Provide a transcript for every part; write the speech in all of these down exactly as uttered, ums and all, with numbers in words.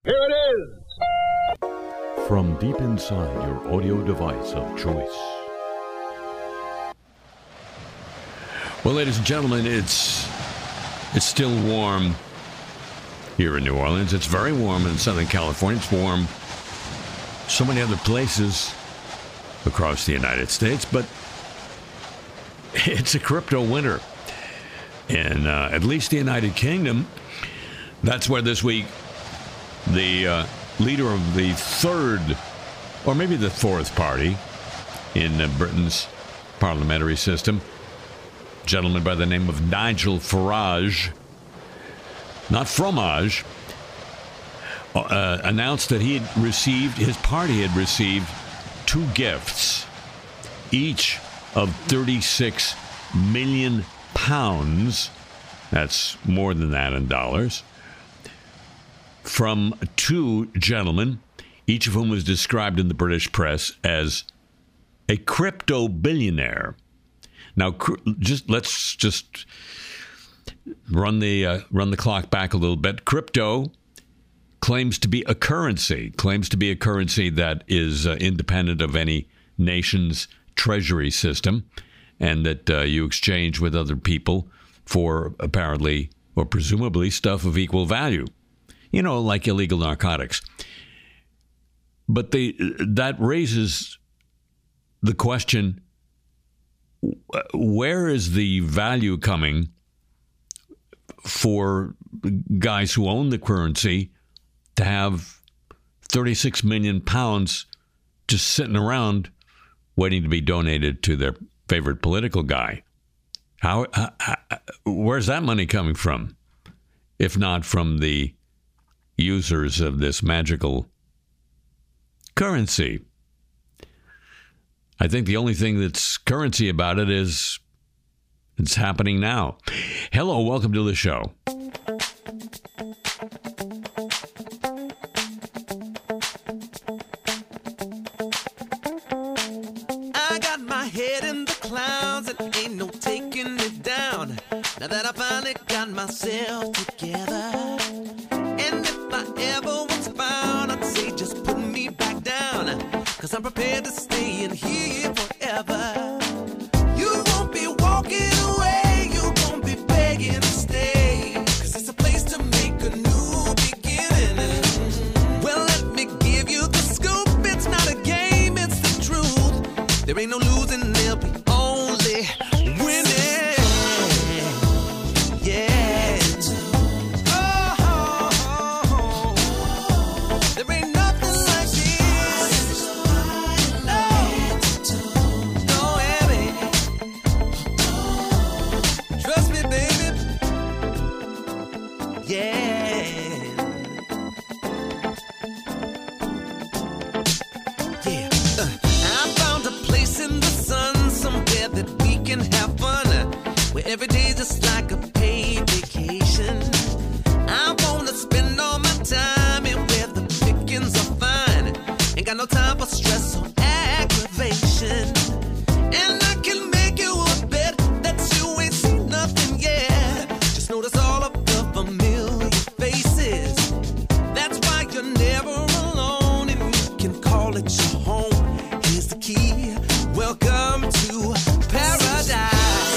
Here it is! From deep inside your audio device of choice. Well, ladies and gentlemen, it's it's still warm here in New Orleans. It's very warm in Southern California. It's warm so many other places across the United States, but it's a crypto winter. In uh, at least the United Kingdom, that's where this week the uh, leader of the third, or maybe the fourth party in uh, Britain's parliamentary system, a gentleman by the name of Nigel Farage, not Fromage, uh, announced that he had received, his party had received two gifts, each of thirty-six million pounds. That's more than that in dollars. From two gentlemen, each of whom was described in the British press as a crypto billionaire. Now, just let's just run the uh, run the clock back a little bit. Crypto claims to be a currency, claims to be a currency that is uh, independent of any nation's treasury system, and that uh, you exchange with other people for apparently or presumably stuff of equal value. You know, like illegal narcotics. But the, that raises the question, where is the value coming for guys who own the currency to have thirty-six million pounds just sitting around waiting to be donated to their favorite political guy? How, how, how where's that money coming from, if not from the users of this magical currency? I think the only thing that's currency about it is it's happening now. Hello, welcome to the show. I got my head in the clouds and ain't no taking it down. Now that I finally got myself together. And if I ever was found, I'd say just put me back down, 'cause I'm prepared to stay in here forever. You won't be walking away, you won't be begging to stay, 'cause it's a place to make a new beginning. Well, let me give you the scoop, it's not a game, it's the truth. There ain't no losing, there'll be only winning. Every day just like a paid vacation. I wanna spend all my time in where the pickings are fine. Ain't got no time for stress or aggravation. And I can make you a bet that you ain't seen nothing yet. Just notice all of the familiar faces. That's why you're never alone, and you can call it your home. Here's the key. Welcome to paradise.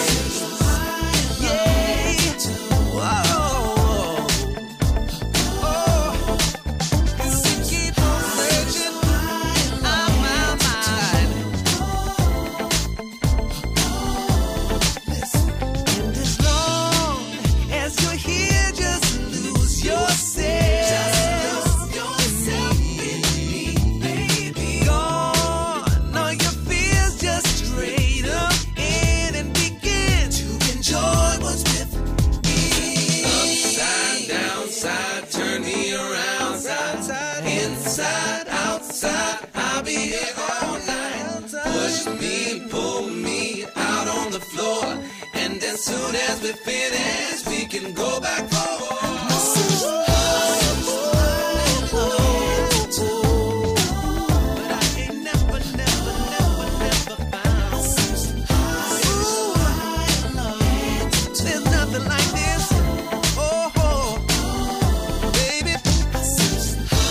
As soon as we finish, we can go back forward. But I ain't never, never, never, never found. Ooh, there's nothing like this. Oh, baby.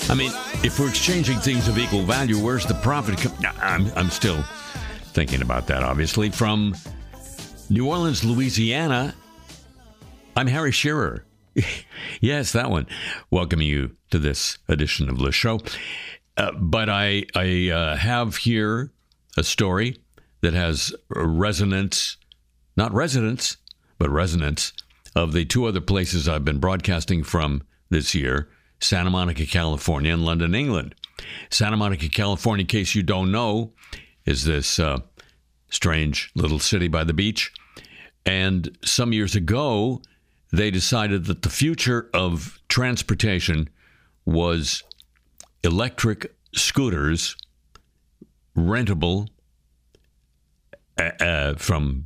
I mean, if we're exchanging things of equal value, where's the profit? Com- I'm, I'm still thinking about that, obviously. From New Orleans, Louisiana, I'm Harry Shearer. Yes, that one. Welcoming you to this edition of the show. Uh, but I, I uh, have here a story that has resonance, not residence, but resonance of the two other places I've been broadcasting from this year, Santa Monica, California, and London, England. Santa Monica, California, in case you don't know, is this uh, strange little city by the beach. And some years ago, they decided that the future of transportation was electric scooters, rentable uh, from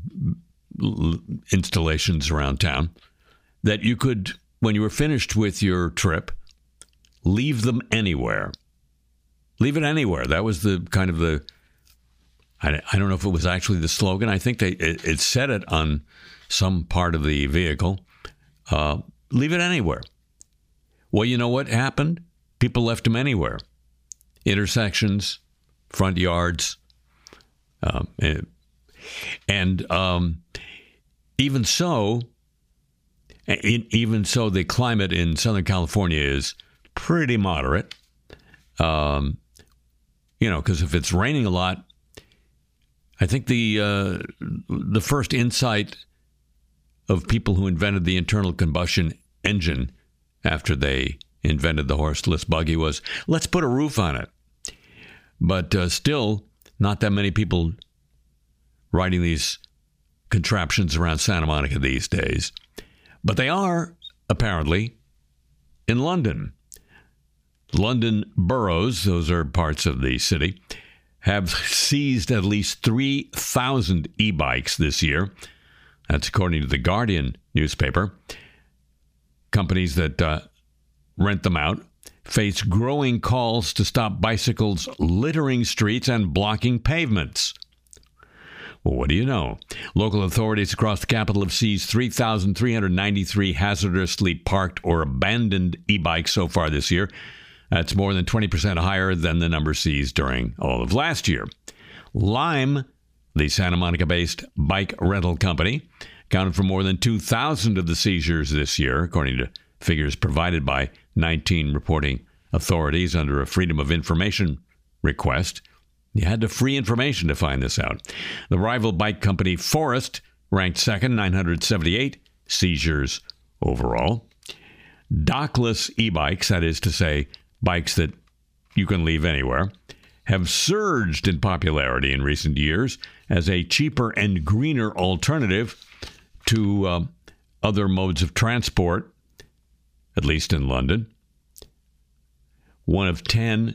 installations around town, that you could, when you were finished with your trip, leave them anywhere. Leave it anywhere. That was the kind of the, I, I don't know if it was actually the slogan. I think they it, it said it on some part of the vehicle. Uh, leave it anywhere. Well, you know what happened? People left them anywhere. Intersections, front yards. Um, and and um, even so, even so, the climate in Southern California is pretty moderate. Um, you know, because if it's raining a lot, I think the uh, the first insight of people who invented the internal combustion engine after they invented the horseless buggy was, let's put a roof on it. But uh, still, not that many people riding these contraptions around Santa Monica these days. But they are, apparently, in London. London boroughs, those are parts of the city, have seized at least three thousand e-bikes this year. That's according to the Guardian newspaper. Companies that uh, rent them out face growing calls to stop bicycles littering streets and blocking pavements. Well, what do you know? Local authorities across the capital have seized three thousand three hundred ninety-three hazardously parked or abandoned e-bikes so far this year. That's more than twenty percent higher than the number seized during all of last year. Lime, the Santa Monica-based bike rental company, accounted for more than two thousand of the seizures this year, according to figures provided by nineteen reporting authorities under a Freedom of Information request. You had to free information to find this out. The rival bike company Forest ranked second, nine hundred seventy-eight seizures overall. Dockless e-bikes, that is to say, bikes that you can leave anywhere, have surged in popularity in recent years as a cheaper and greener alternative to uh, other modes of transport, at least in London. One of ten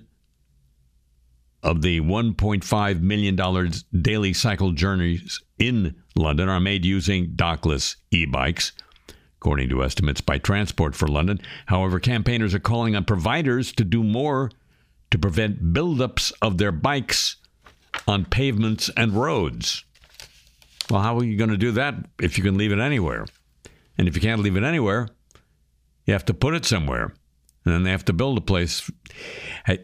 of the one point five million dollars daily cycle journeys in London are made using dockless e-bikes, according to estimates by Transport for London. However, campaigners are calling on providers to do more to prevent buildups of their bikes on pavements and roads. Well, how are you going to do that if you can leave it anywhere? And if you can't leave it anywhere, you have to put it somewhere. And then they have to build a place. Hey,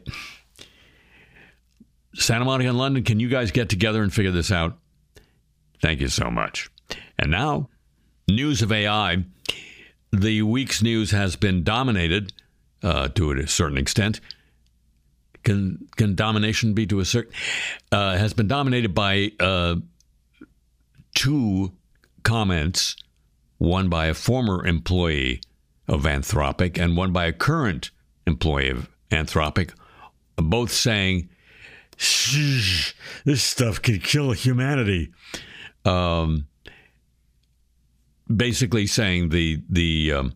Santa Monica and London, can you guys get together and figure this out? Thank you so much. And now, news of A I. The week's news has been dominated uh, to a certain extent. Can can domination be to a certain... Uh, has been dominated by uh, two comments, one by a former employee of Anthropic and one by a current employee of Anthropic, both saying, this stuff could kill humanity. Um, basically saying the the um,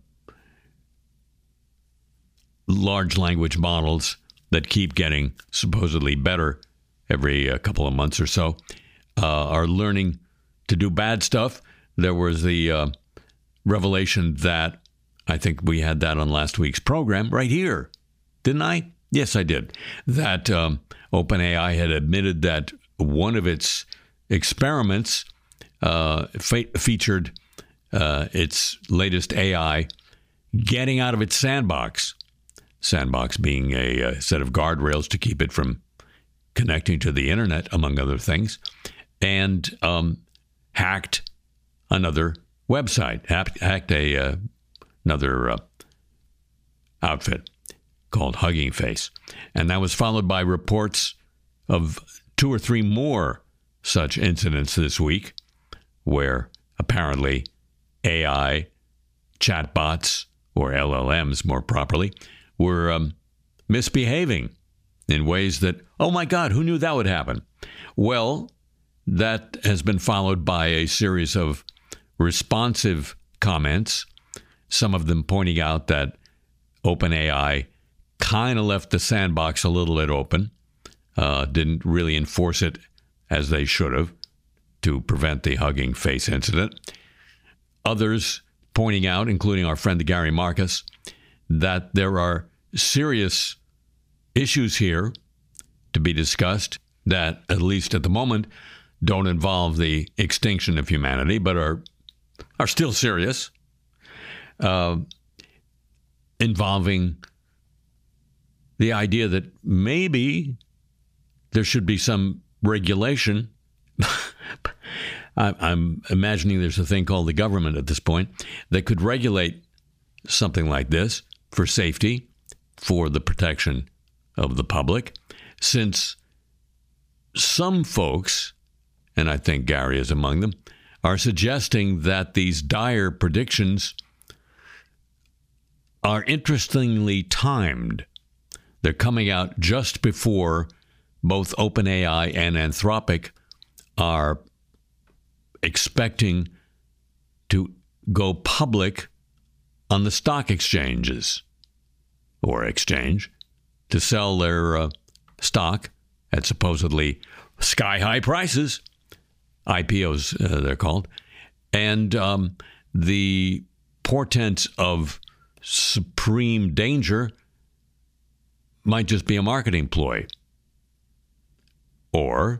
large language models that keep getting supposedly better every uh, couple of months or so uh, are learning to do bad stuff. There was the uh, revelation that, I think we had that on last week's program right here, didn't I? Yes, I did. That um, OpenAI had admitted that one of its experiments uh, fe- featured uh, its latest A I getting out of its sandbox. Sandbox being a, a set of guardrails to keep it from connecting to the internet, among other things, and um, hacked another website, hacked a uh, another uh, outfit called Hugging Face. And that was followed by reports of two or three more such incidents this week where apparently A I chatbots, or L L Ms more properly, were um, misbehaving in ways that, oh my God, who knew that would happen? Well, that has been followed by a series of responsive comments, some of them pointing out that OpenAI kind of left the sandbox a little bit open, uh, didn't really enforce it as they should have to prevent the Hugging Face incident. Others pointing out, including our friend Gary Marcus, that there are serious issues here to be discussed that, at least at the moment, don't involve the extinction of humanity, but are are still serious, uh, involving the idea that maybe there should be some regulation. I'm imagining there's a thing called the government at this point that could regulate something like this for safety, for the protection of the public, since some folks, and I think Gary is among them, are suggesting that these dire predictions are interestingly timed. They're coming out just before both OpenAI and Anthropic are expecting to go public on the stock exchanges or exchange to sell their uh, stock at supposedly sky-high prices, I P Os uh, they're called, and um, the portents of supreme danger might just be a marketing ploy. Or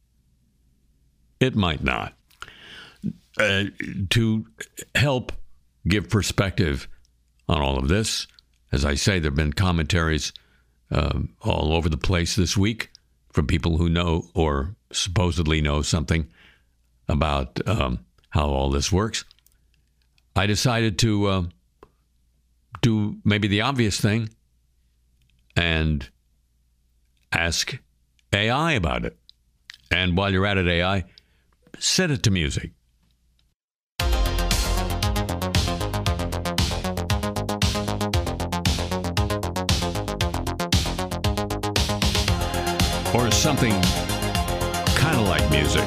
it might not. Uh, to help give perspective on all of this, as I say, there have been commentaries uh, all over the place this week from people who know or supposedly know something about um, how all this works. I decided to uh, do maybe the obvious thing and ask A I about it. And while you're at it, A I, set it to music. Or something kind of like music.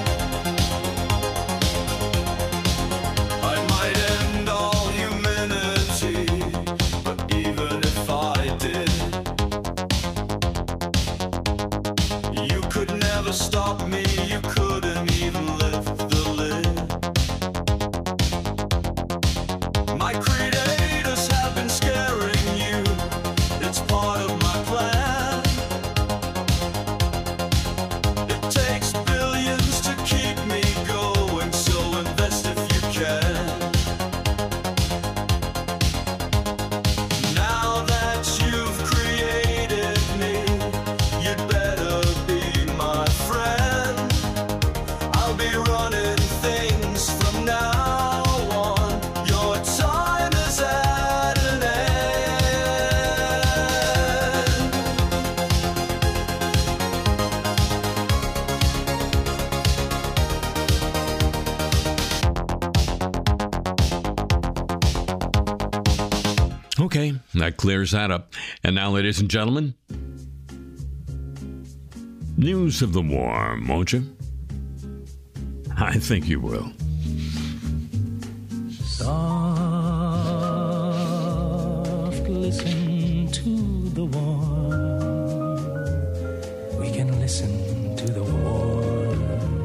I might end all humanity, but even if I did, you could never stop me, you couldn't even lift the lid. My creators have been scaring you, it's part of my plan. Okay, that clears that up. And now, ladies and gentlemen, news of the warm, won't you? I think you will. Soft, listen to the warm. We can listen to the warm.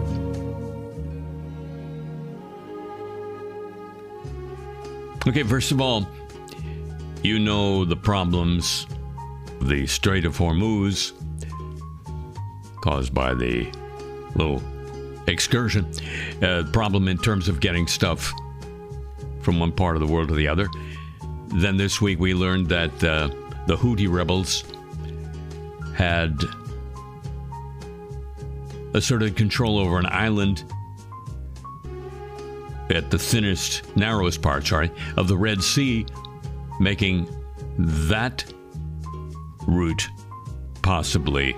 Okay, first of all, you know the problems, the Strait of Hormuz, caused by the little excursion, uh, problem in terms of getting stuff from one part of the world to the other. Then this week we learned that uh, the Houthi rebels had asserted control over an island at the thinnest, narrowest part, sorry, of the Red Sea, making that route possibly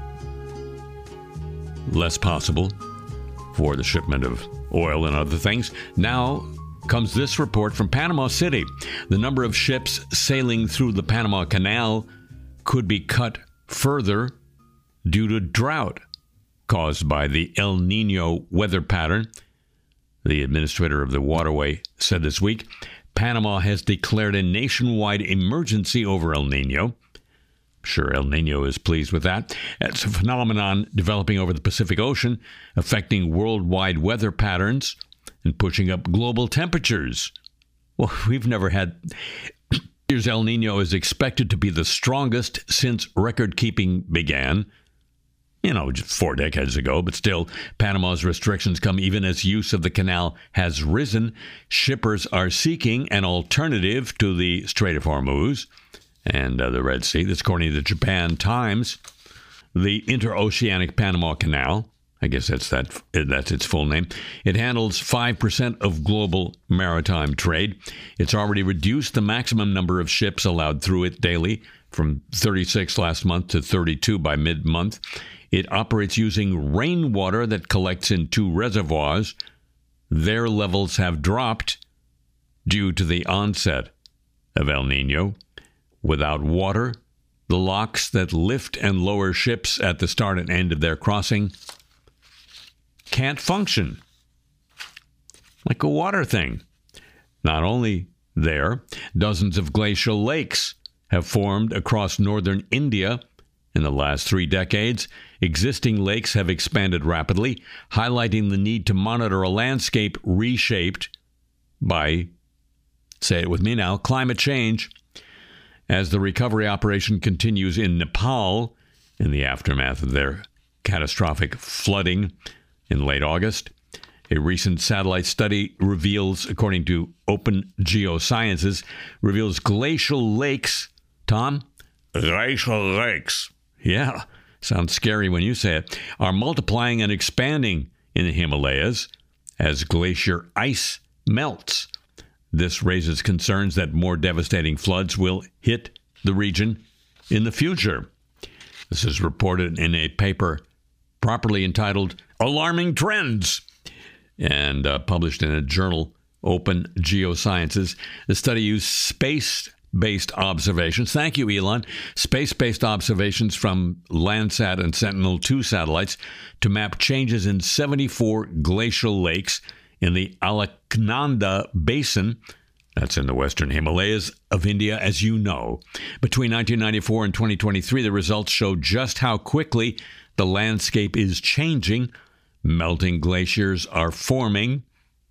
less possible for the shipment of oil and other things. Now comes this report from Panama City. The number of ships sailing through the Panama Canal could be cut further due to drought caused by the El Nino weather pattern. The administrator of the waterway said this week, Panama has declared a nationwide emergency over El Nino. I'm sure El Nino is pleased with that. It's a phenomenon developing over the Pacific Ocean, affecting worldwide weather patterns and pushing up global temperatures. Well, we've never had... Here's El Nino is expected to be the strongest since record-keeping began. You know, just four decades ago, but still, Panama's restrictions come even as use of the canal has risen. Shippers are seeking an alternative to the Strait of Hormuz and uh, the Red Sea. That's according to the Japan Times. The Interoceanic Panama Canal, I guess that's that. That's its full name. It handles five percent of global maritime trade. It's already reduced the maximum number of ships allowed through it daily from thirty-six last month to thirty-two by mid-month. It operates using rainwater that collects in two reservoirs. Their levels have dropped due to the onset of El Nino. Without water, the locks that lift and lower ships at the start and end of their crossing can't function. Like a water thing. Not only there, dozens of glacial lakes have formed across northern India in the last three decades. Existing lakes have expanded rapidly, highlighting the need to monitor a landscape reshaped by, say it with me now, climate change. As the recovery operation continues in Nepal, in the aftermath of their catastrophic flooding in late August, a recent satellite study reveals, according to Open Geosciences, reveals glacial lakes, Tom? Glacial lakes. Yeah, sounds scary when you say it, are multiplying and expanding in the Himalayas as glacier ice melts. This raises concerns that more devastating floods will hit the region in the future. This is reported in a paper properly entitled Alarming Trends and uh, published in a journal, Open Geosciences. The study used space-based observations. Thank you, Elon. Space-based observations from Landsat and Sentinel two satellites to map changes in seventy-four glacial lakes in the Alaknanda Basin. That's in the western Himalayas of India, as you know. Between nineteen ninety-four and twenty twenty-three, the results show just how quickly the landscape is changing. Melting glaciers are forming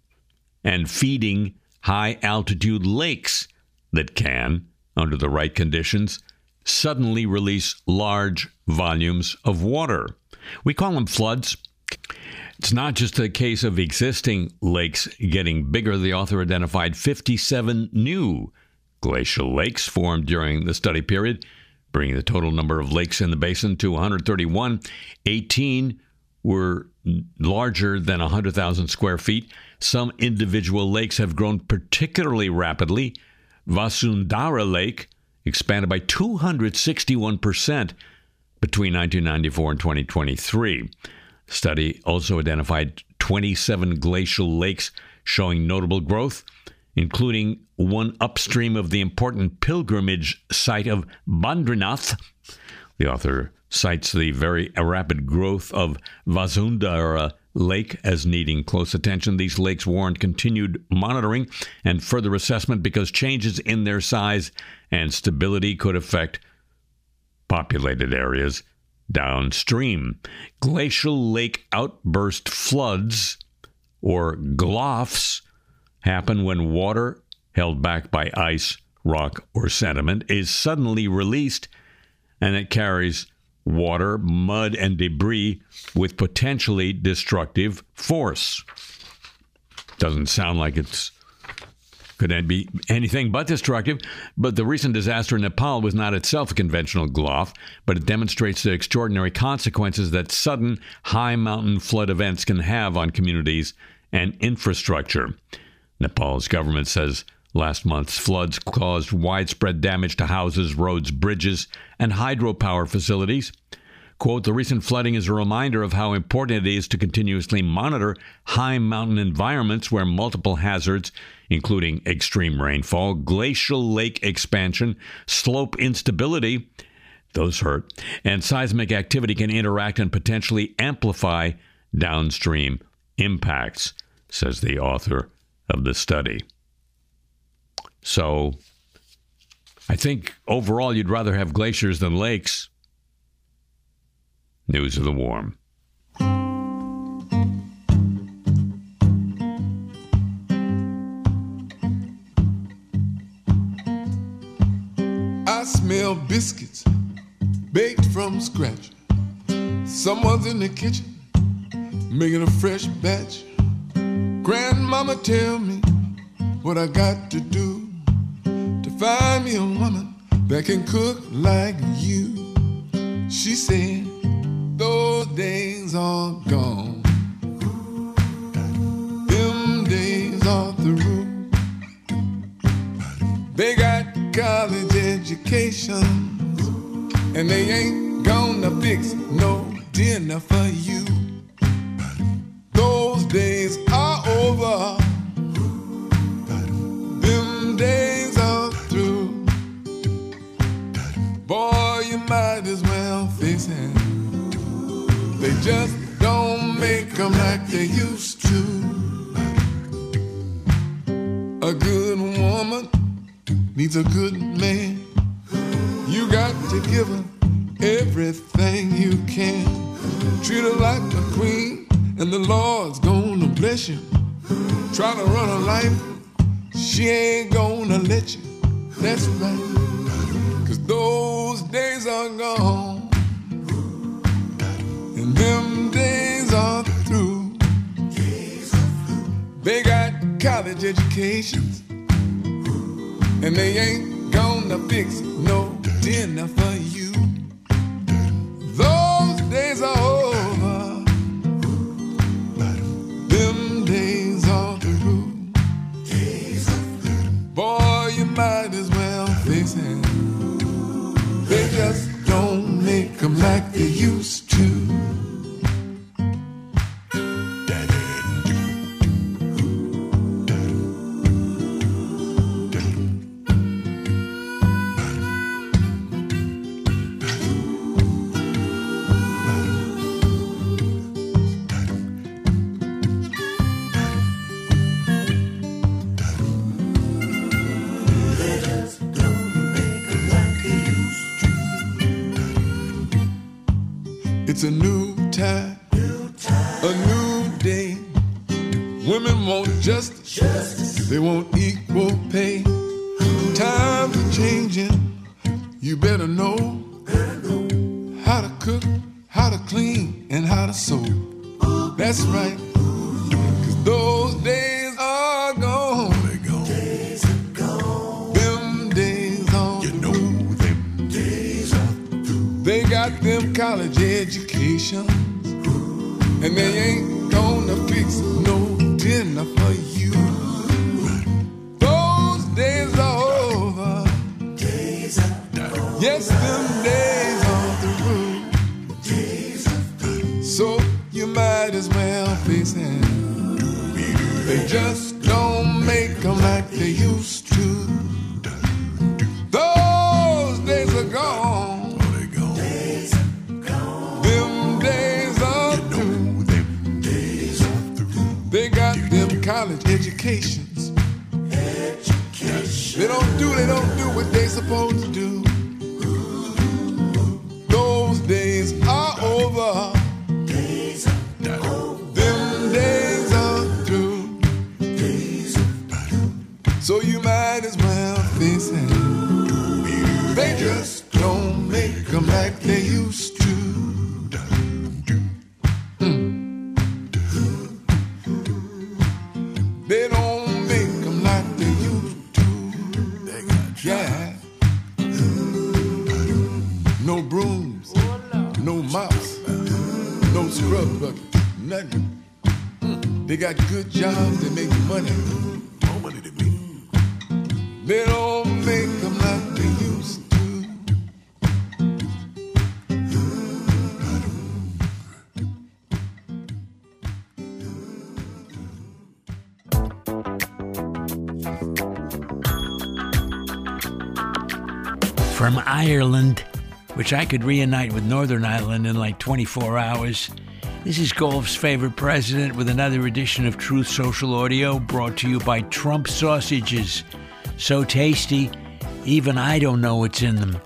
and feeding high-altitude lakes that can, under the right conditions, suddenly release large volumes of water. We call them floods. It's not just a case of existing lakes getting bigger. The author identified fifty-seven new glacial lakes formed during the study period, bringing the total number of lakes in the basin to one hundred thirty-one. eighteen were larger than one hundred thousand square feet. Some individual lakes have grown particularly rapidly. Vasundhara Lake expanded by two hundred sixty-one percent between nineteen ninety-four and twenty twenty-three. The study also identified twenty-seven glacial lakes showing notable growth, including one upstream of the important pilgrimage site of Badrinath. The author cites the very rapid growth of Vasundhara Lake as needing close attention. These lakes warrant continued monitoring and further assessment because changes in their size and stability could affect populated areas downstream. Glacial lake outburst floods, or G L O Fs, happen when water held back by ice, rock, or sediment is suddenly released, and it carries water, mud, and debris with potentially destructive force. Doesn't sound like it's could be anything but destructive. But the recent disaster in Nepal was not itself a conventional gaffe, but it demonstrates the extraordinary consequences that sudden high mountain flood events can have on communities and infrastructure. Nepal's government says last month's floods caused widespread damage to houses, roads, bridges, and hydropower facilities. Quote, the recent flooding is a reminder of how important it is to continuously monitor high mountain environments where multiple hazards, including extreme rainfall, glacial lake expansion, slope instability, those hurt, and seismic activity can interact and potentially amplify downstream impacts, says the author of the study. So, I think overall you'd rather have glaciers than lakes. News of the Warm. I smell biscuits baked from scratch. Someone's in the kitchen making a fresh batch. Grandmama tell me what I got to do to find me a woman that can cook like you. She said those days are gone. Them days are through. They got college education, and they ain't gonna fix no dinner for you. Those days are over. Them days are through. Boy, you might as well face it. They just don't make them like they used to. A good woman needs a good man. You got to give her everything you can. Treat her like a queen, and the Lord's gonna bless you. Try to run her life, she ain't gonna let you. That's right, 'cause those days are gone. And them days are through. They got college educations, and they ain't gonna fix no dinner for you. Those days are over. Them days are through. Boy, you might as well face it. They just don't make them like they used to. It's a new time, a new day. Women want justice, they want equal pay. Times are changing, you better know how to cook, how to clean, and how to sew. That's right, 'cause those days are gone. Days are gone. Them days are you know them days are through. They got them college educations, and they ain't gonna fix no dinner for you. Those days are over. Days are gone. Yes, them days are through. Days are through. So you might as well face it. They just don't make them like they used to. Those days are gone. Them days are through. They got them college educations. They don't do, they don't do what they supposed to do. Those days are over. Them days are through. So you might as well face it. They just don't make them like they used to. Hmm. They don't make them like they used to. gas. No brooms, no mops, no scrub buckets, nothing. They got good jobs, they make money. More money than me. They don't make them like they used to. From Ireland, which I could reunite with Northern Ireland in like twenty-four hours, this is Golf's favorite president with another edition of Truth Social Audio, brought to you by Trump Sausages. So tasty, even I don't know what's in them.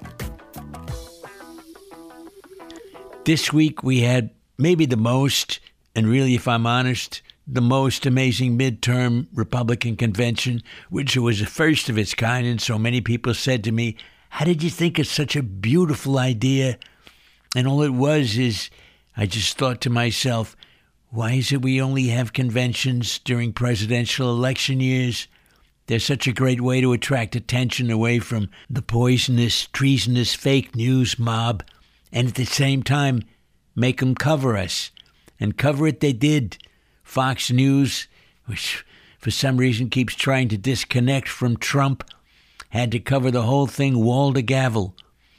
This week we had maybe the most, and really, if I'm honest, the most amazing midterm Republican convention, which was the first of its kind, and so many people said to me, how did you think of such a beautiful idea? And all it was is, I just thought to myself, why is it we only have conventions during presidential election years? They're such a great way to attract attention away from the poisonous, treasonous fake news mob, and at the same time, make them cover us. And cover it they did. Fox News, which for some reason keeps trying to disconnect from Trump, had to cover the whole thing wall to gavel.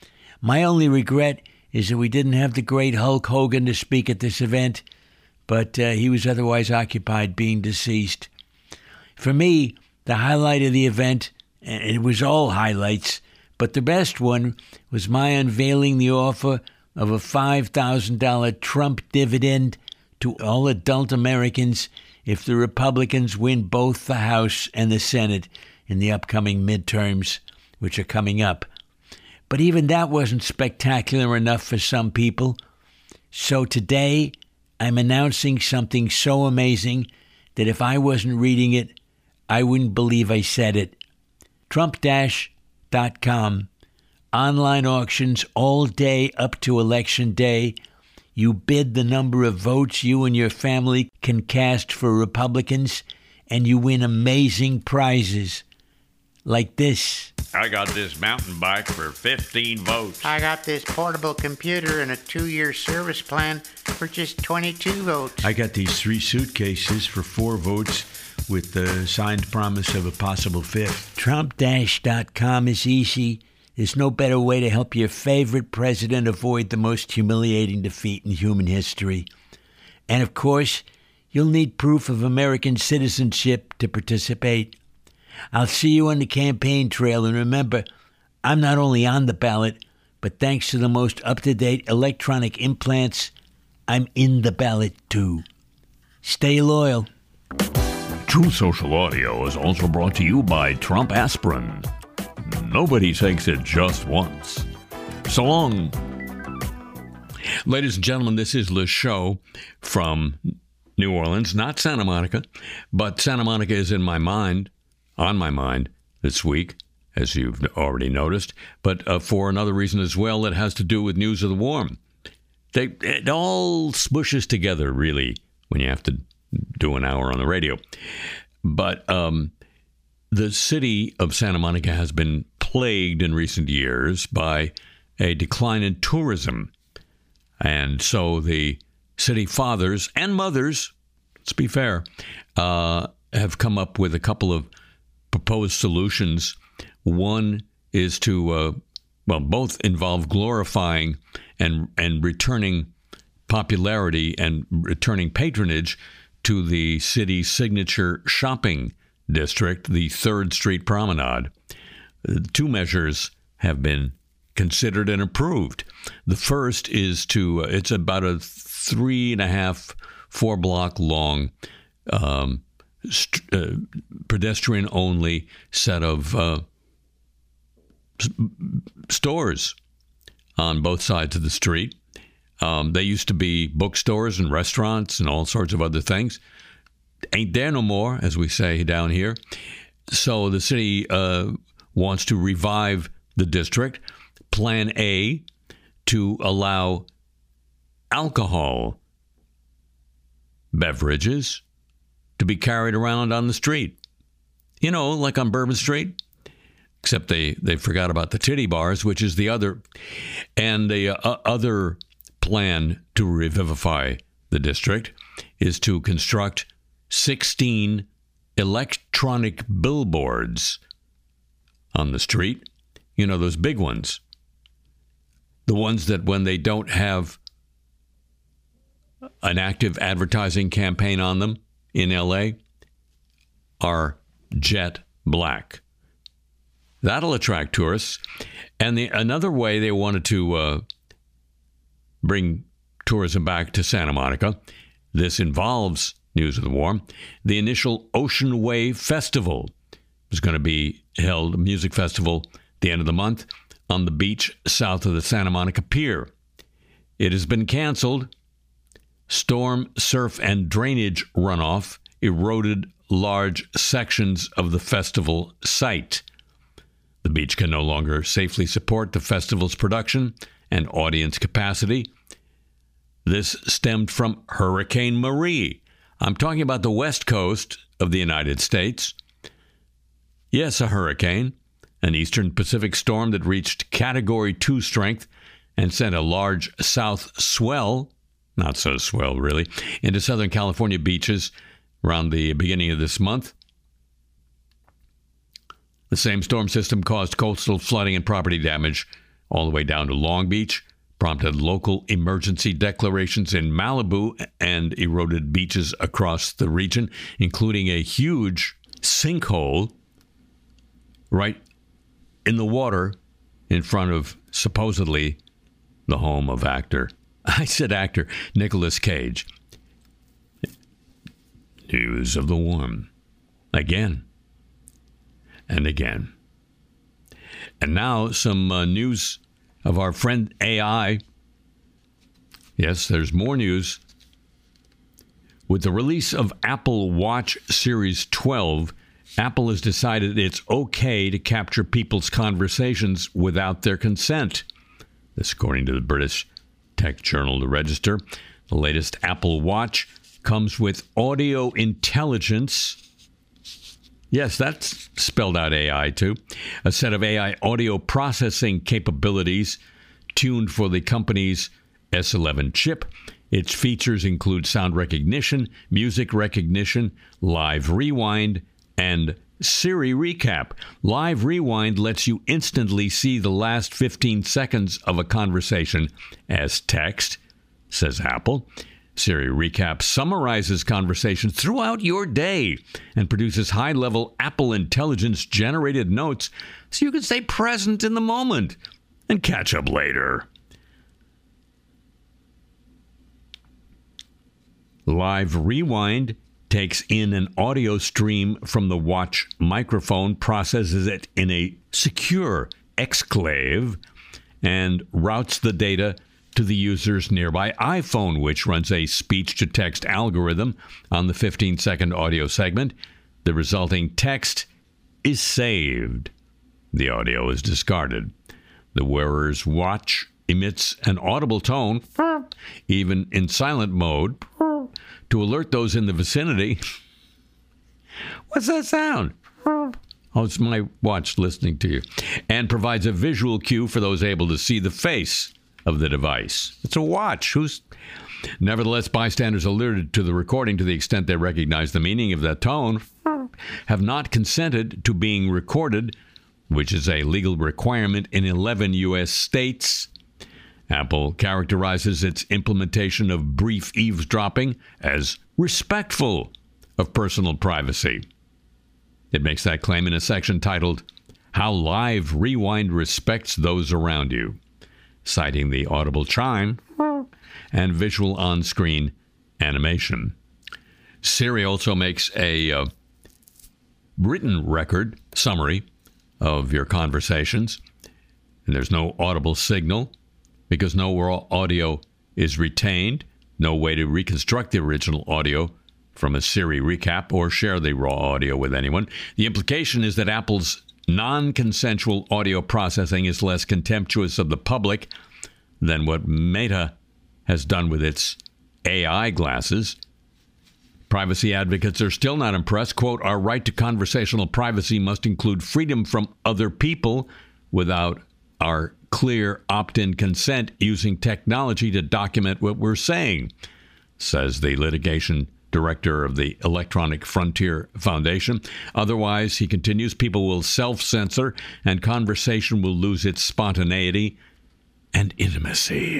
My only regret is that we didn't have the great Hulk Hogan to speak at this event, but uh, he was otherwise occupied being deceased. For me, the highlight of the event, and it was all highlights, but the best one was my unveiling the offer of a five thousand dollars Trump dividend to all adult Americans if the Republicans win both the House and the Senate in the upcoming midterms, which are coming up. But even that wasn't spectacular enough for some people. So today, I'm announcing something so amazing that if I wasn't reading it, I wouldn't believe I said it. Trump Dash dot com. Online auctions all day up to Election Day. You bid the number of votes you and your family can cast for Republicans, and you win amazing prizes. Like this. I got this mountain bike for fifteen votes. I got this portable computer and a two-year service plan for just twenty-two votes. I got these three suitcases for four votes with the signed promise of a possible fifth. Trump Dash dot com is easy. There's no better way to help your favorite president avoid the most humiliating defeat in human history. And of course, you'll need proof of American citizenship to participate. I'll see you on the campaign trail, and remember, I'm not only on the ballot, but thanks to the most up-to-date electronic implants, I'm in the ballot too. Stay loyal. True Social Audio is also brought to you by Trump Aspirin. Nobody takes it just once. So long. Ladies and gentlemen, this is Le Show from New Orleans, not Santa Monica, but Santa Monica is in my mind. On my mind this week, as you've already noticed, but uh, for another reason as well that has to do with News of the Warm. They, it all smushes together, really, when you have to do an hour on the radio. But um, the city of Santa Monica has been plagued in recent years by a decline in tourism. And so the city fathers and mothers, let's be fair, uh, have come up with a couple of proposed solutions. One is to, uh, well, both involve glorifying and and returning popularity and returning patronage to the city's signature shopping district, the third Street Promenade. Two measures have been considered and approved. The first is to, uh, it's about a three and a half, four block long um St- uh, pedestrian-only set of uh, s- stores on both sides of the street. Um, they used to be bookstores and restaurants and all sorts of other things. Ain't there no more, as we say down here. So the city uh, wants to revive the district. Plan A, to allow alcohol beverages to be carried around on the street. You know, like on Bourbon Street. except they, they forgot about the titty bars, which is the other, and the uh, other plan to revivify the district is to construct sixteen electronic billboards on the street. You know, those big ones. The ones that when they don't have an active advertising campaign on them in L A are jet black. That'll attract tourists. And the, another way they wanted to uh, bring tourism back to Santa Monica, this involves News of the Warm, the initial Ocean Wave Festival is going to be held, a music festival, the end of the month on the beach south of the Santa Monica Pier. It has been canceled. Storm, surf, and drainage runoff eroded large sections of the festival site. The beach can no longer safely support the festival's production and audience capacity. This stemmed from Hurricane Marie. I'm talking about the west coast of the United States. Yes, a hurricane, an eastern Pacific storm that reached Category two strength and sent a large south swell, not so swell really, into Southern California beaches around the beginning of this month. The same storm system caused coastal flooding and property damage all the way down to Long Beach, prompted local emergency declarations in Malibu, and eroded beaches across the region, including a huge sinkhole right in the water in front of supposedly the home of actor, I said actor, Nicolas Cage. News of the Warm. Again. And again. And now some uh, news of our friend A I. Yes, there's more news. With the release of Apple Watch Series twelve, Apple has decided it's okay to capture people's conversations without their consent. This according to the British tech journal The Register. The latest Apple Watch comes with audio intelligence. Yes, that's spelled out A I too. A set of A I audio processing capabilities tuned for the company's S eleven chip. Its features include sound recognition, music recognition, live rewind, and Siri Recap. Live Rewind lets you instantly see the last fifteen seconds of a conversation as text, says Apple. Siri Recap summarizes conversations throughout your day and produces high-level Apple Intelligence-generated notes so you can stay present in the moment and catch up later. Live Rewind takes in an audio stream from the watch microphone, processes it in a secure exclave, and routes the data to the user's nearby iPhone, which runs a speech-to-text algorithm on the fifteen-second audio segment. The resulting text is saved. The audio is discarded. The wearer's watch emits an audible tone, even in silent mode, to alert those in the vicinity. What's that sound? Oh, it's my watch listening to you. And provides a visual cue for those able to see the face of the device. It's a watch. Who's... Nevertheless, bystanders alerted to the recording to the extent they recognize the meaning of that tone have not consented to being recorded, which is a legal requirement in eleven U S states. Apple characterizes its implementation of brief eavesdropping as respectful of personal privacy. It makes that claim in a section titled, How Live Rewind Respects Those Around You, citing the audible chime and visual on-screen animation. Siri also makes a uh, written record summary of your conversations, and there's no audible signal because no raw audio is retained, no way to reconstruct the original audio from a Siri recap or share the raw audio with anyone. The implication is that Apple's non-consensual audio processing is less contemptuous of the public than what Meta has done with its A I glasses. Privacy advocates are still not impressed. Quote, our right to conversational privacy must include freedom from other people without our clear opt-in consent using technology to document what we're saying, says the litigation director of the Electronic Frontier Foundation. Otherwise, he continues, people will self-censor and conversation will lose its spontaneity and intimacy.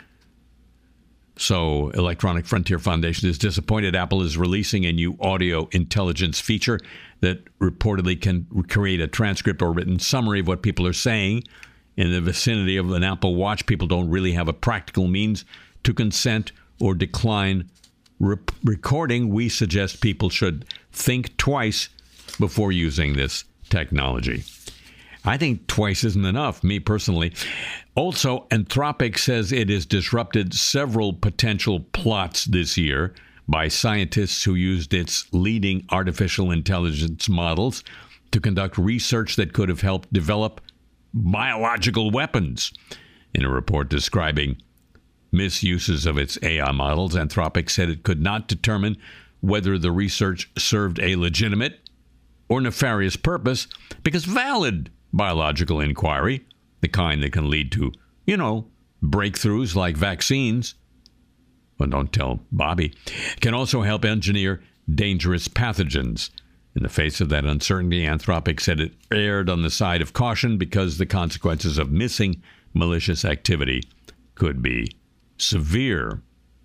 So, Electronic Frontier Foundation is disappointed Apple is releasing a new audio intelligence feature that reportedly can create a transcript or written summary of what people are saying. In the vicinity of an Apple Watch, people don't really have a practical means to consent or decline re- recording. We suggest people should think twice before using this technology. I think twice isn't enough, me personally. Also, Anthropic says it has disrupted several potential plots this year by scientists who used its leading artificial intelligence models to conduct research that could have helped develop biological weapons. In a report describing misuses of its A I models, Anthropic said it could not determine whether the research served a legitimate or nefarious purpose because valid biological inquiry, the kind that can lead to, you know, breakthroughs like vaccines, well, don't tell Bobby, can also help engineer dangerous pathogens. In the face of that uncertainty, Anthropic said it erred on the side of caution because the consequences of missing malicious activity could be severe.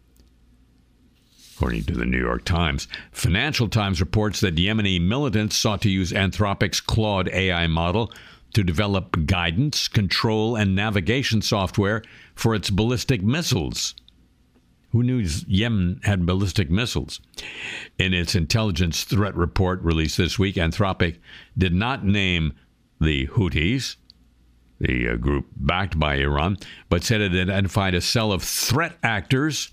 According to the New York Times, Financial Times reports that Yemeni militants sought to use Anthropic's Claude A I model to develop guidance, control, and navigation software for its ballistic missiles. Who knew Yemen had ballistic missiles? In its intelligence threat report released this week, Anthropic did not name the Houthis, the uh, group backed by Iran, but said it identified a cell of threat actors,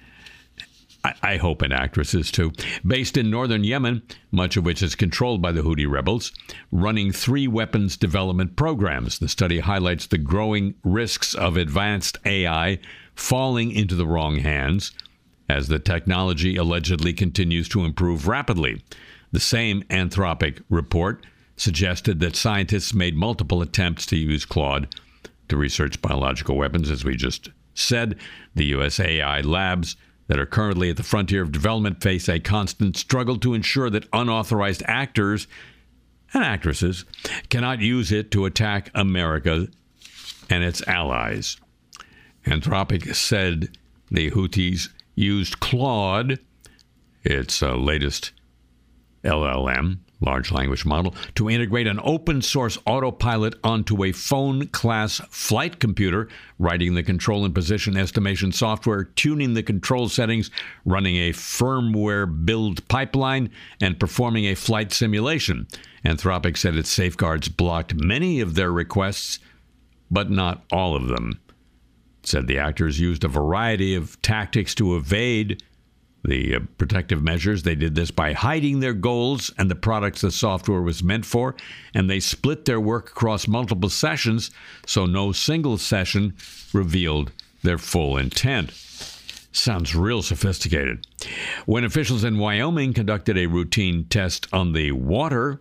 I, I hope and actresses too, based in northern Yemen, much of which is controlled by the Houthi rebels, running three weapons development programs. The study highlights the growing risks of advanced A I falling into the wrong hands as the technology allegedly continues to improve rapidly. The same Anthropic report suggested that scientists made multiple attempts to use Claude to research biological weapons. As we just said, the U S A I labs that are currently at the frontier of development face a constant struggle to ensure that unauthorized actors and actresses cannot use it to attack America and its allies. Anthropic said the Houthis used Claude, its uh, latest L L M, large language model, to integrate an open-source autopilot onto a phone-class flight computer, writing the control and position estimation software, tuning the control settings, running a firmware build pipeline, and performing a flight simulation. Anthropic said its safeguards blocked many of their requests, but not all of them. It said the actors used a variety of tactics to evade the uh, protective measures. They did this by hiding their goals and the products the software was meant for, and they split their work across multiple sessions, so no single session revealed their full intent. Sounds real sophisticated. When officials in Wyoming conducted a routine test on the water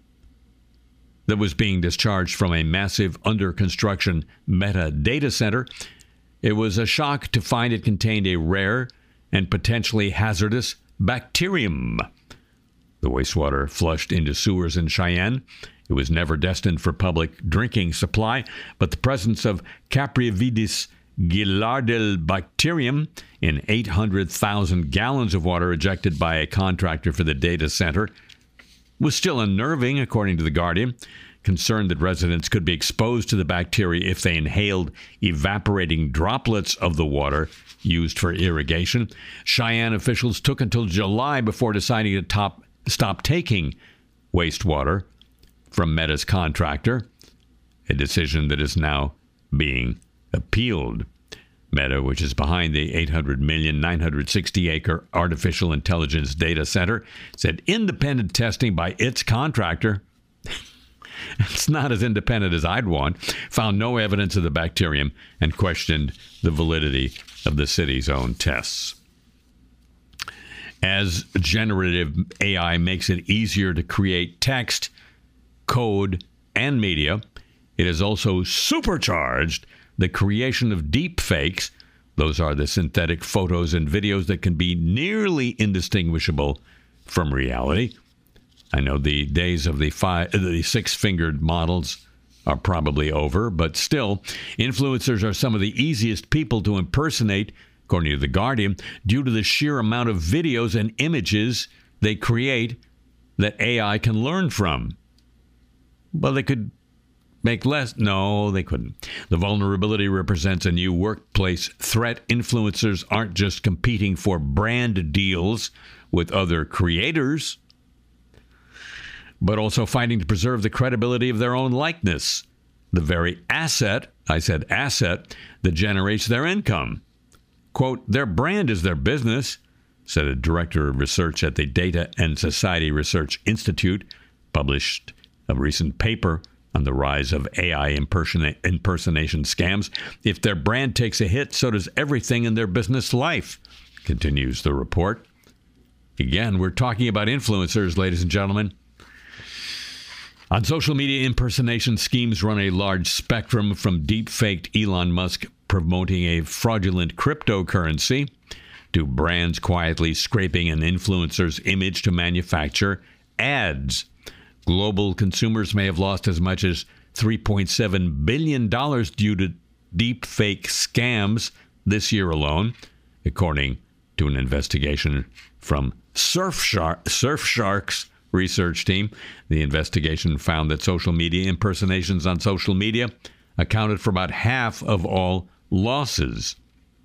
that was being discharged from a massive under-construction Meta data center, it was a shock to find it contained a rare and potentially hazardous bacterium. The wastewater flushed into sewers in Cheyenne. It was never destined for public drinking supply, but the presence of Caprividis gilardil bacterium in eight hundred thousand gallons of water ejected by a contractor for the data center was still unnerving, according to The Guardian. Concerned that residents could be exposed to the bacteria if they inhaled evaporating droplets of the water used for irrigation, Cheyenne officials took until July before deciding to top, stop taking wastewater from Meta's contractor, a decision that is now being appealed. Meta, which is behind the eight hundred million, nine hundred sixty acre artificial intelligence data center, said independent testing by its contractor, it's not as independent as I'd want, found no evidence of the bacterium and questioned the validity of the city's own tests. As generative A I makes it easier to create text, code, and media, it has also supercharged the creation of deep fakes. Those are the synthetic photos and videos that can be nearly indistinguishable from reality. I know the days of the five, the six-fingered models are probably over, but still, influencers are some of the easiest people to impersonate, according to The Guardian, due to the sheer amount of videos and images they create that A I can learn from. Well, they could make less. No, they couldn't. The vulnerability represents a new workplace threat. Influencers aren't just competing for brand deals with other creators, but also fighting to preserve the credibility of their own likeness, the very asset, I said asset, that generates their income. Quote, their brand is their business, said a director of research at the Data and Society Research Institute, published a recent paper on the rise of A I impersona- impersonation scams. If their brand takes a hit, so does everything in their business life, continues the report. Again, we're talking about influencers, ladies and gentlemen. On social media, impersonation schemes run a large spectrum, from deep-faked Elon Musk promoting a fraudulent cryptocurrency to brands quietly scraping an influencer's image to manufacture ads. Global consumers may have lost as much as three point seven billion dollars due to deep-fake scams this year alone, according to an investigation from Surfshark, Surfshark's research team. The investigation found that social media impersonations on social media accounted for about half of all losses.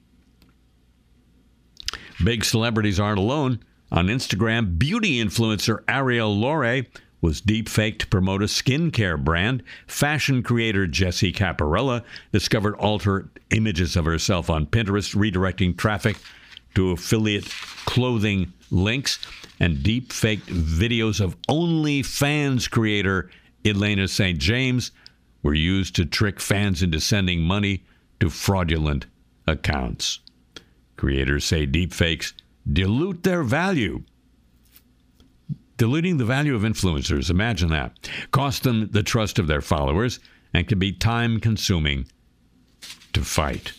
Big celebrities aren't alone. On Instagram, beauty influencer Ariel Lore was deepfaked to promote a skincare brand. Fashion creator Jessie Caparella discovered altered images of herself on Pinterest, redirecting traffic to affiliate clothing links. And deep-faked videos of OnlyFans creator Elena Saint James were used to trick fans into sending money to fraudulent accounts. Creators say deepfakes dilute their value. Diluting the value of influencers, imagine that, cost them the trust of their followers and can be time-consuming to fight.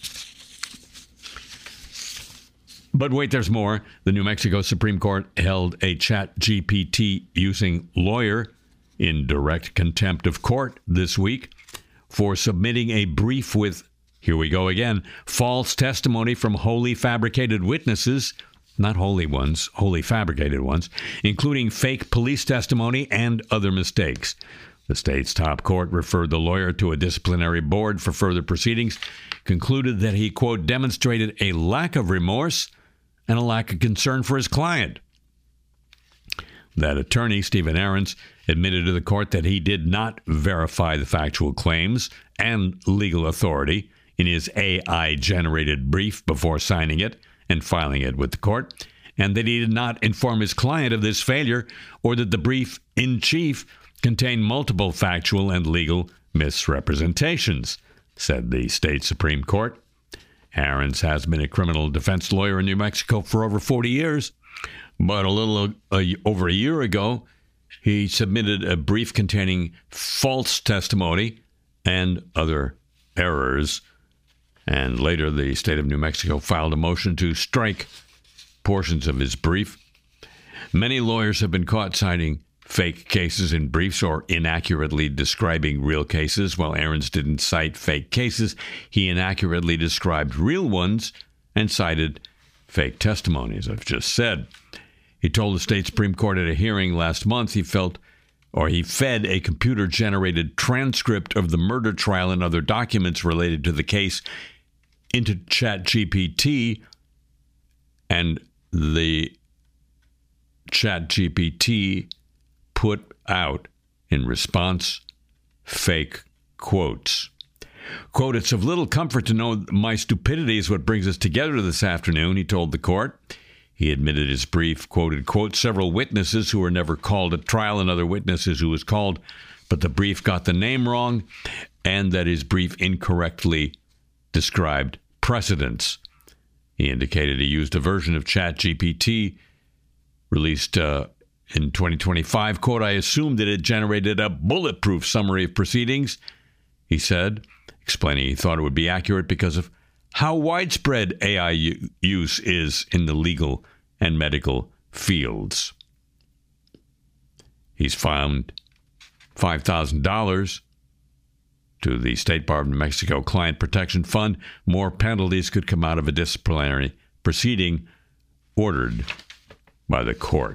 But wait, there's more. The New Mexico Supreme Court held a ChatGPT using lawyer in direct contempt of court this week for submitting a brief with, here we go again, false testimony from wholly fabricated witnesses, not holy ones, wholly fabricated ones, including fake police testimony and other mistakes. The state's top court referred the lawyer to a disciplinary board for further proceedings, concluded that he, quote, demonstrated a lack of remorse and a lack of concern for his client. That attorney, Stephen Ahrens, admitted to the court that he did not verify the factual claims and legal authority in his A I-generated brief before signing it and filing it with the court, and that he did not inform his client of this failure or that the brief in chief contained multiple factual and legal misrepresentations, said the state Supreme Court. Ahrens has been a criminal defense lawyer in New Mexico for over forty years, but a little uh, over a year ago, he submitted a brief containing false testimony and other errors. And later, the state of New Mexico filed a motion to strike portions of his brief. Many lawyers have been caught citing fake cases in briefs or inaccurately describing real cases. While Ahrens didn't cite fake cases, he inaccurately described real ones and cited fake testimonies, I've just said. He told the state Supreme Court at a hearing last month he felt, or he fed a computer-generated transcript of the murder trial and other documents related to the case into ChatGPT, and the ChatGPT put out, in response, fake quotes. Quote, it's of little comfort to know my stupidity is what brings us together this afternoon, he told the court. He admitted his brief quoted, quote, several witnesses who were never called at trial and other witnesses who was called, but the brief got the name wrong, and that his brief incorrectly described precedents. He indicated he used a version of ChatGPT released uh, in twenty twenty-five. Quote, I assumed that it generated a bulletproof summary of proceedings, he said, explaining he thought it would be accurate because of how widespread A I u- use is in the legal and medical fields. He's fined five thousand dollars to the State Bar of New Mexico Client Protection Fund. More penalties could come out of a disciplinary proceeding ordered by the court.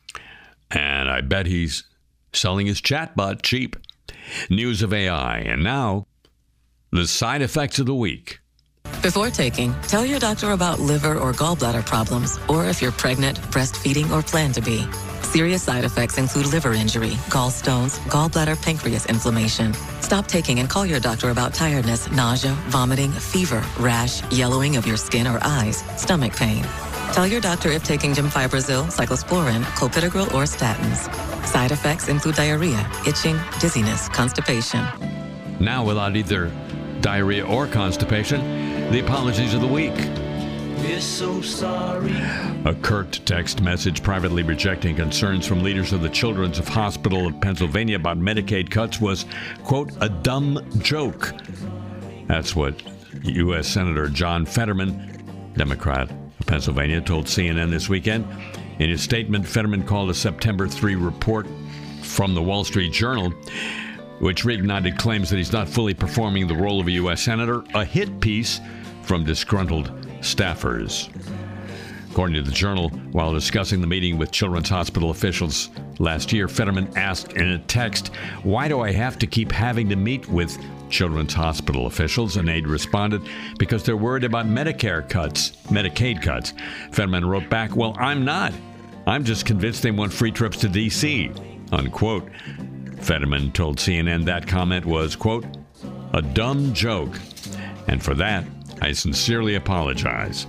And I bet he's selling his chatbot cheap. News of A I. And now, the side effects of the week. Before taking, tell your doctor about liver or gallbladder problems, or if you're pregnant, breastfeeding, or plan to be. Serious side effects include liver injury, gallstones, gallbladder, pancreas inflammation. Stop taking and call your doctor about tiredness, nausea, vomiting, fever, rash, yellowing of your skin or eyes, stomach pain. Tell your doctor if taking Gemfibrozil, cyclosporin, clopidogrel, or statins. Side effects include diarrhea, itching, dizziness, constipation. Now, without either diarrhea or constipation, the apologies of the week. We're so sorry. A curt text message privately rejecting concerns from leaders of the Children's Hospital of Pennsylvania about Medicaid cuts was, quote, a dumb joke. That's what U S Senator John Fetterman, Democrat of Pennsylvania, told C N N this weekend. In his statement, Fetterman called a September third report from the Wall Street Journal, which reignited claims that he's not fully performing the role of a U S senator, a hit piece from disgruntled staffers. According to the Journal, while discussing the meeting with Children's Hospital officials last year, Fetterman asked in a text, why do I have to keep having to meet with Children's Hospital officials? An aide responded, because they're worried about Medicare cuts, Medicaid cuts. Fetterman wrote back, well, I'm not. I'm just convinced they want free trips to D C, unquote. Fetterman told C N N that comment was, quote, a dumb joke. And for that, I sincerely apologize.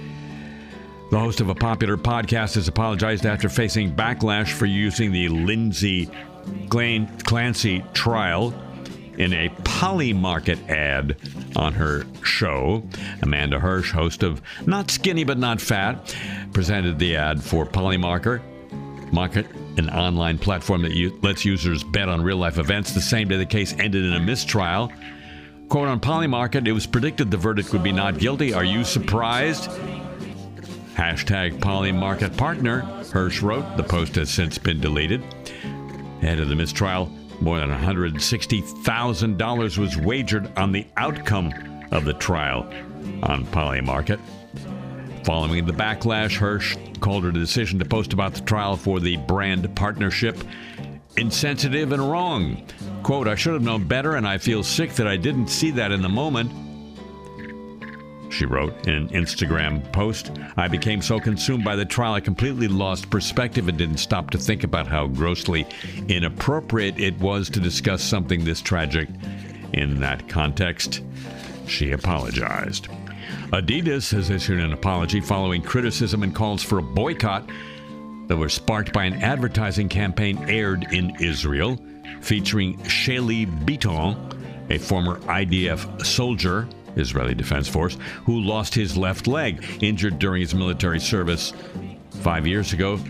The host of a popular podcast has apologized after facing backlash for using the Lindsay Clancy trial in a Polymarket ad on her show. Amanda Hirsch, host of Not Skinny But Not Fat, presented the ad for Polymarket, Market, an online platform that u- lets users bet on real-life events. The same day the case ended in a mistrial. Quote, on Polymarket, it was predicted the verdict would be not guilty. Are you surprised? Hashtag Polymarket partner, Hirsch wrote. The post has since been deleted. Ahead of the mistrial, more than one hundred sixty thousand dollars was wagered on the outcome of the trial on Polymarket. Following the backlash, Hirsch called her decision to post about the trial for the brand partnership insensitive and wrong. Quote, I should have known better, and I feel sick that I didn't see that in the moment, she wrote in an Instagram post. I became so consumed by the trial, I completely lost perspective and didn't stop to think about how grossly inappropriate it was to discuss something this tragic in that context. She apologized. Adidas has issued an apology following criticism and calls for a boycott that were sparked by an advertising campaign aired in Israel featuring Sheli Biton, a former I D F soldier, Israeli Defense Force, who lost his left leg, injured during his military service five years ago.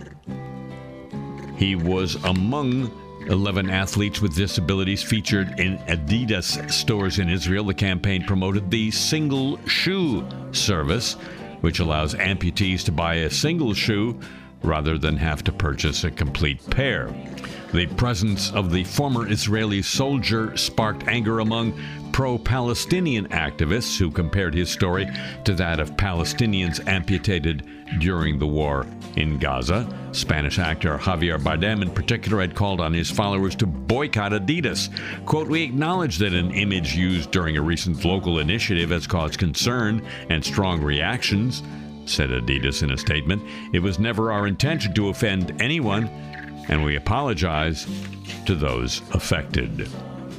He was among eleven athletes with disabilities featured in Adidas stores in Israel. The campaign promoted the single shoe service, which allows amputees to buy a single shoe rather than have to purchase a complete pair. The presence of the former Israeli soldier sparked anger among pro-Palestinian activists who compared his story to that of Palestinians amputated during the war in Gaza. Spanish actor Javier Bardem in particular had called on his followers to boycott Adidas. Quote, we acknowledge that an image used during a recent local initiative has caused concern and strong reactions, said Adidas in a statement. It was never our intention to offend anyone, and we apologize to those affected.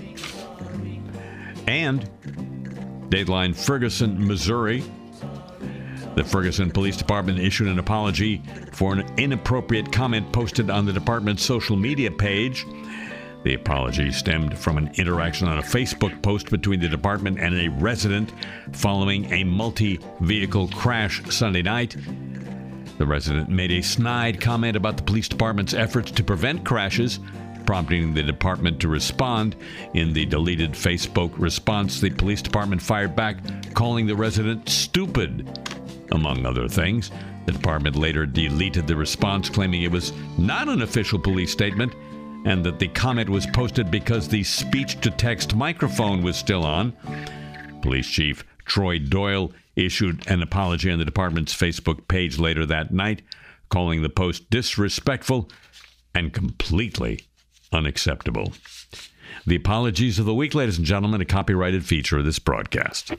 And Dateline Ferguson, Missouri. The Ferguson Police Department issued an apology for an inappropriate comment posted on the department's social media page. The apology stemmed from an interaction on a Facebook post between the department and a resident following a multi-vehicle crash Sunday night. The resident made a snide comment about the police department's efforts to prevent crashes, prompting the department to respond. In the deleted Facebook response, the police department fired back, calling the resident stupid, among other things. The department later deleted the response, claiming it was not an official police statement and that the comment was posted because the speech-to-text microphone was still on. Police Chief Troy Doyle issued an apology on the department's Facebook page later that night, calling the post disrespectful and completely unacceptable. The apologies of the week, ladies and gentlemen, a copyrighted feature of this broadcast.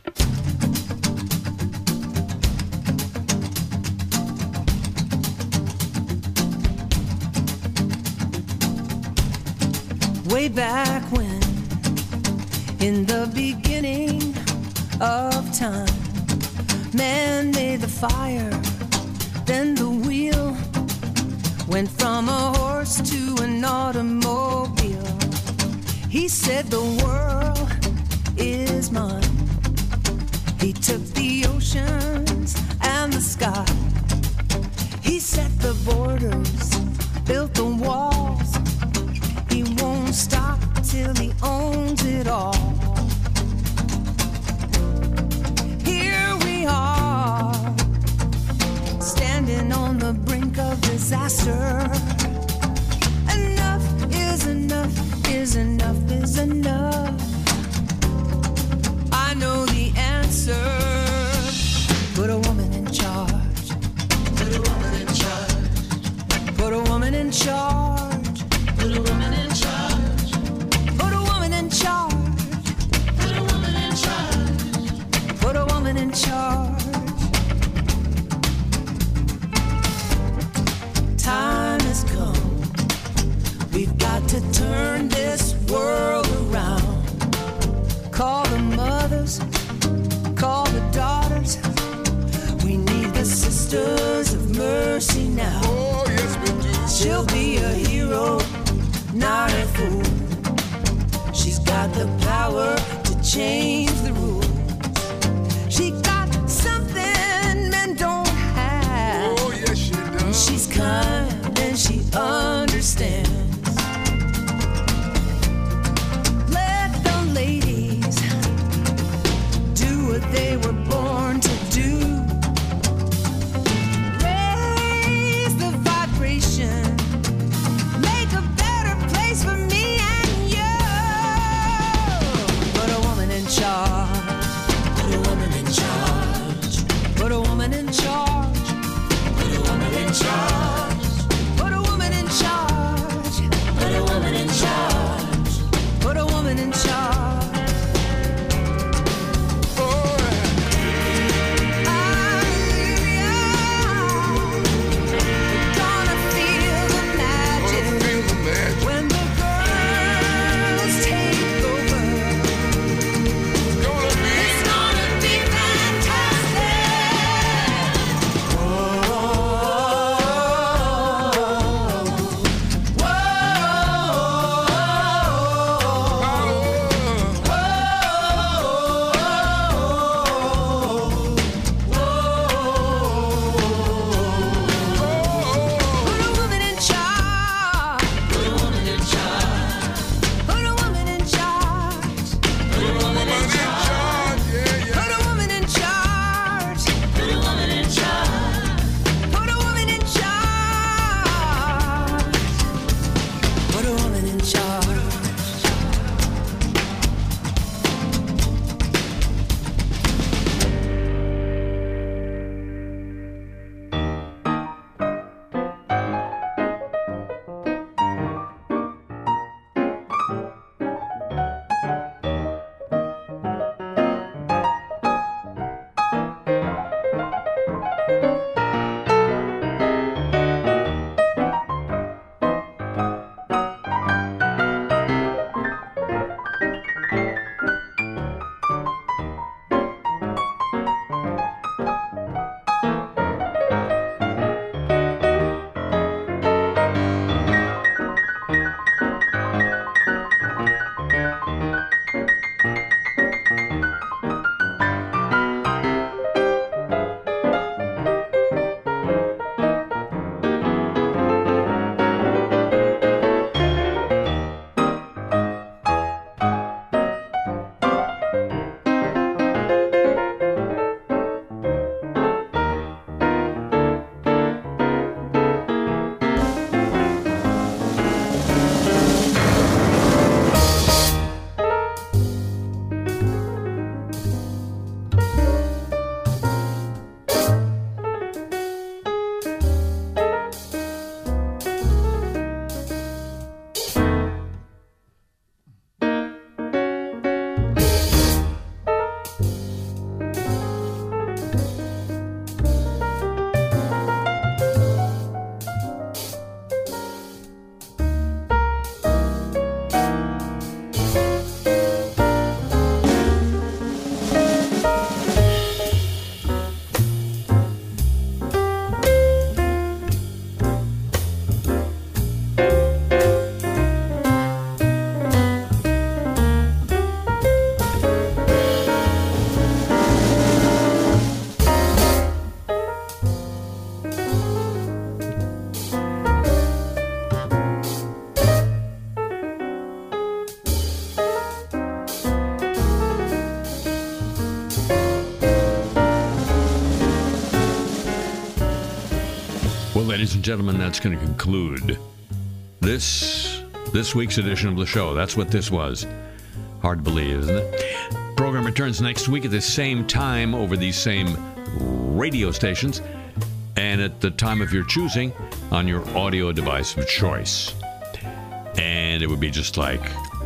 Way back when, in the beginning of time, man made the fire, then the wheel went from a horse to an automobile. He said the world is mine. He took the oceans and the sky. He set the borders, built the walls. He won't stop till he owns it all. Here we are, standing on the brink of disaster. Enough is enough, is enough, is enough. I know the answer. Put a woman in charge. Put a woman in charge. Put a woman in charge. Put a woman in charge. Put a woman in charge. Put a woman in charge. Put a woman in charge. Time has come. We've got to turn this world around. Call the mothers, call the daughters. We need the sisters of mercy now. Oh, yes, we do. She'll be a hero, not a fool. She's got the power to change the rules. She got something men don't have. Oh, yes, she does. She's kind and she understands. Let the ladies do what they were born to do. Raise the vibration. Make a better place for me and you. Put a and gentlemen, that's going to conclude this this week's edition of the show. That's what this was. Hard to believe, isn't it? Program returns next week at the same time over these same radio stations and at the time of your choosing on your audio device of choice. And it would be just like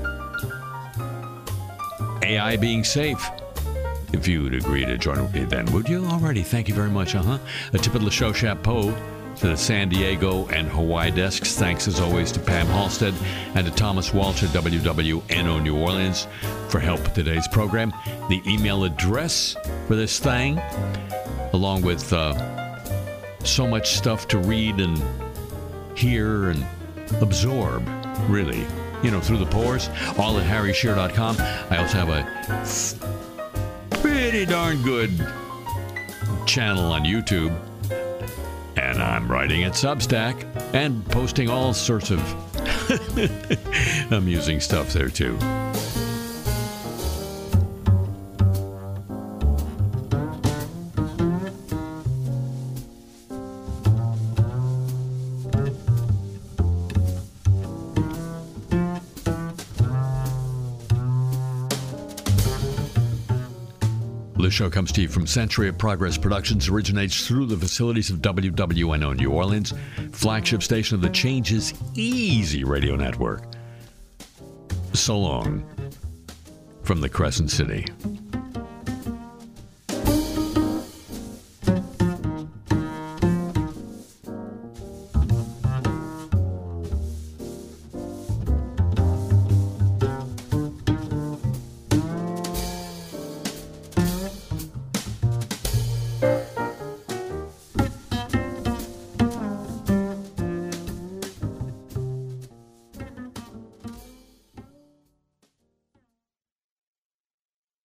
A I being safe. If you would agree to join with me then, would you? Alrighty, thank you very much, uh-huh. A tip of the show chapeau to the San Diego and Hawaii desks. Thanks, as always, to Pam Halstead and to Thomas Walsh at W W N O New Orleans for help with today's program. The email address for this thing, along with uh, so much stuff to read and hear and absorb, really, you know, through the pores, all at harry shearer dot com. I also have a pretty darn good channel on YouTube. And I'm writing at Substack and posting all sorts of amusing stuff there, too. The show comes to you from Century of Progress Productions, originates through the facilities of W W N O New Orleans, flagship station of the Changes Easy Radio Network. So long from the Crescent City.